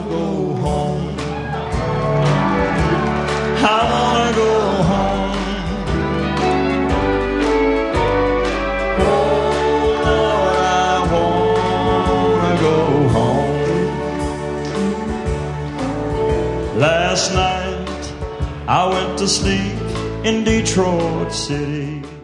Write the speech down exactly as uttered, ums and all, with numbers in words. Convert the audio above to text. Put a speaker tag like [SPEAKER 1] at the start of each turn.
[SPEAKER 1] go home. I wanna go home. Oh Lord, I wanna go home. Last night I went to sleep in Detroit City.